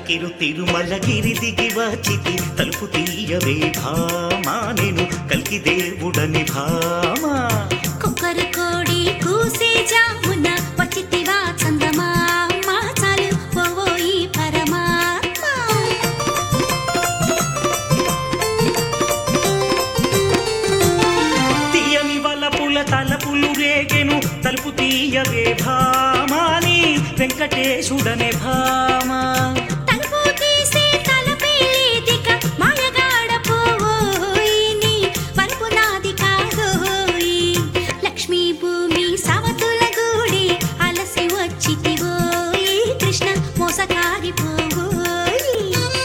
కల్కిరు తిరుమలగిరి దిగి వచ్చితి తలుపు తీయవే భామా నేను కల్కి దేవుడని భామా కుక్కరు కోడి కూసే జామున వచ్చితివా చందమామ చాలు పోవోయి పరమాత్మ తీయని వలపుల తలపులు రేగెను తలుపు తీయవే భామాని వెంకటేశుడనే భామా తలుపు తీసే తలపేలేదిక మాయగాడ పోవోయి నీ వలుపు నాది కాదోయి లక్ష్మీ భూమి సవతుల గూడి అలసి వచ్చితివోయి కృష్ణ మోసకారి పోవోయి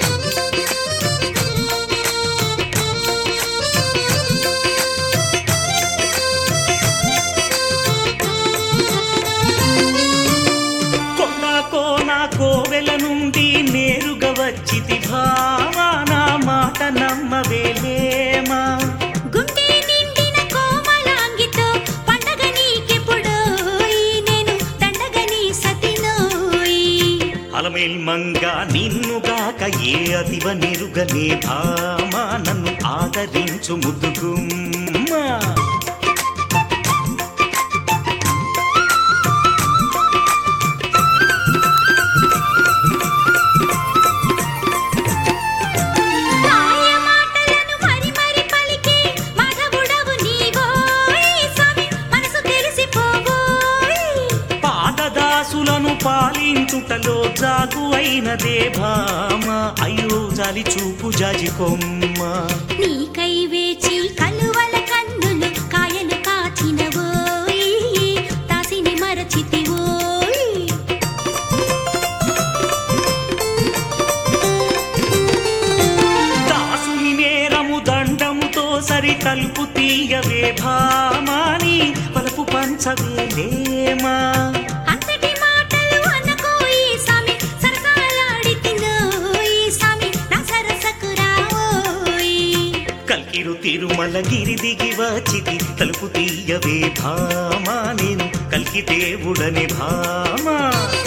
కొండ కోన కోవెల నుండి నేరుగా వచ్చితి భామా నా మాట నమ్మవేలేమా గుండె నిండిన కోమలాంగితో పండగ నీకెప్పుడోయి నేను దండగని సతినోయి అలమేల్ మంగ నిన్నుగాక ఏ అతివ నెరుగనే భామా నన్ను ఆదరించు ముద్దుగుమ్మ మాయ మాటలను మరి మరి పలికే మాధవుడవు నీవోయి స్వామి మనసు తెలిసిపోవోయి పాదదాసులను పాలించుటలో జాగు అయినదే భామా అయ్యో జాలి చూపు జాజి కొమ్మ నీకై వేచి కలువల కన్నులు కాయలు కాచినవోయి దాసిని మరచితివోయి దాసుని నేరము దండముతో సరి తలుపు తీయవే భామాని పలుపు పంచవేలేమా అంతటి మాటలు అనకోయి స్వామి సరసాలాడితినోయి స్వామి నా సరసకు రావోయి కల్కిరు తిరుమలగిరి దిగి వచ్చితి తలుపు తీయవే భామా నేను కల్కి దేవుడని భామా